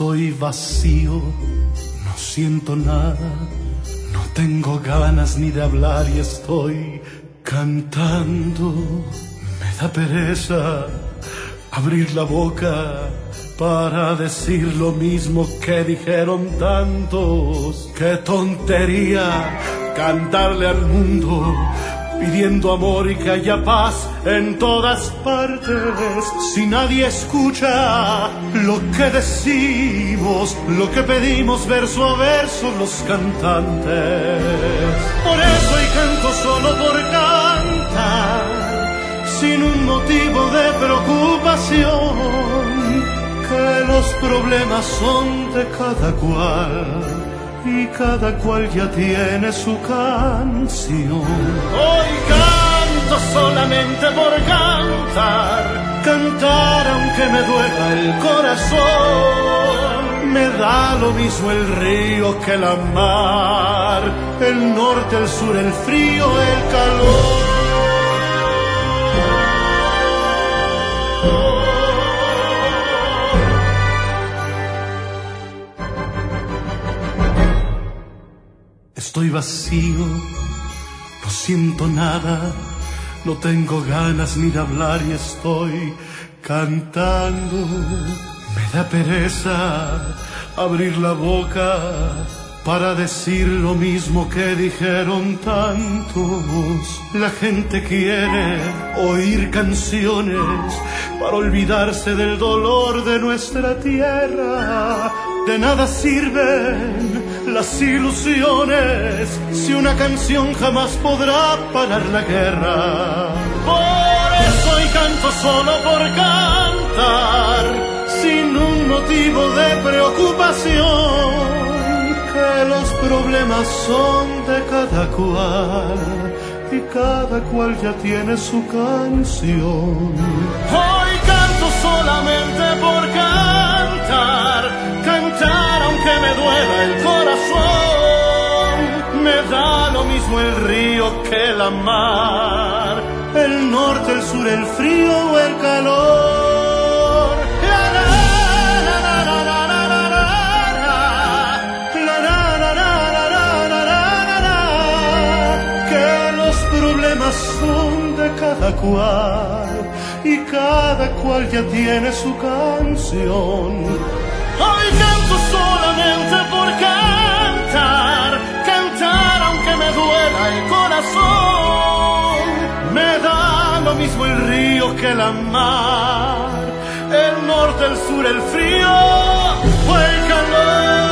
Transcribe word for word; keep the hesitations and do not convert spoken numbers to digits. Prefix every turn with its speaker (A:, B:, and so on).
A: Estoy vacío, no siento nada, no tengo ganas ni de hablar y estoy cantando. Me da pereza abrir la boca para decir lo mismo que dijeron tantos. ¡Qué tontería cantarle al mundo pidiendo amor y que haya paz en todas partes! Si nadie escucha lo que decimos, lo que pedimos verso a verso los cantantes. Por eso hoy canto solo por cantar, sin un motivo de preocupación, que los problemas son de cada cual y cada cual ya tiene su canción. Hoy canto solamente por cantar, cantar aunque me duela el corazón. Me da lo mismo el río que la mar, el norte, el sur, el frío, el calor. Estoy vacío, no siento nada, no tengo ganas ni de hablar y estoy cantando. Me da pereza abrir la boca para decir lo mismo que dijeron tantos. La gente quiere oír canciones para olvidarse del dolor de nuestra tierra. De nada sirven las ilusiones si una canción jamás podrá parar la guerra. Por eso hoy canto solo por cantar, sin un motivo de preocupación, que los problemas son de cada cual y cada cual ya tiene su canción. Hoy canto solamente por cantar, cantar aunque me duela el corazón. Me da lo mismo el río que la mar, el norte, el sur, el frío o el calor. La, la, la, la, la, la, la, la, la, la, la, la, la, la, que los problemas son de cada cual y cada cual ya tiene su canción. Hoy canto solamente por cantar, cantar aunque me duela el corazón. Me da lo mismo el río que la mar, el norte, el sur, el frío o el calor.